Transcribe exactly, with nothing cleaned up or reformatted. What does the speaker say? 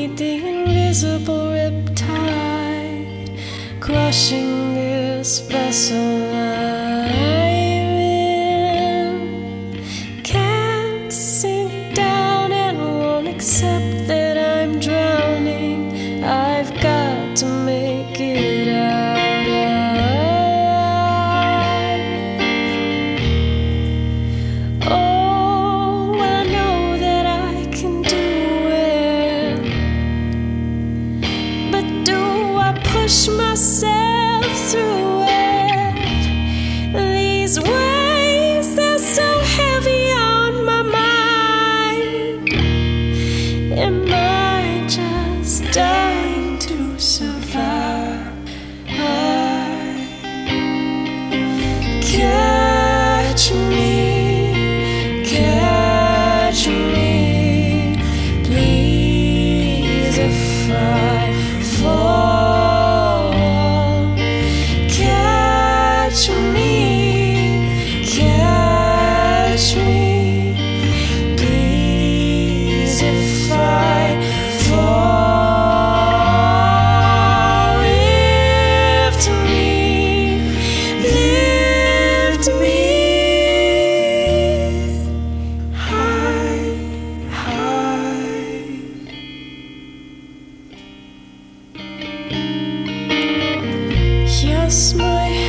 meet the invisible riptide, crushing this vessel I'm in. Can't sink down and won't accept that I'm drowning. I've got to make it out. Oh, I know that I can do it, but do I push myself through it? These waves, they're so heavy on my mind. Am I just dying to survive? Catch me, catch me, please, if I fall. Catch me, catch me, please, if I fall. Lift me, lift me high, high. Yes, my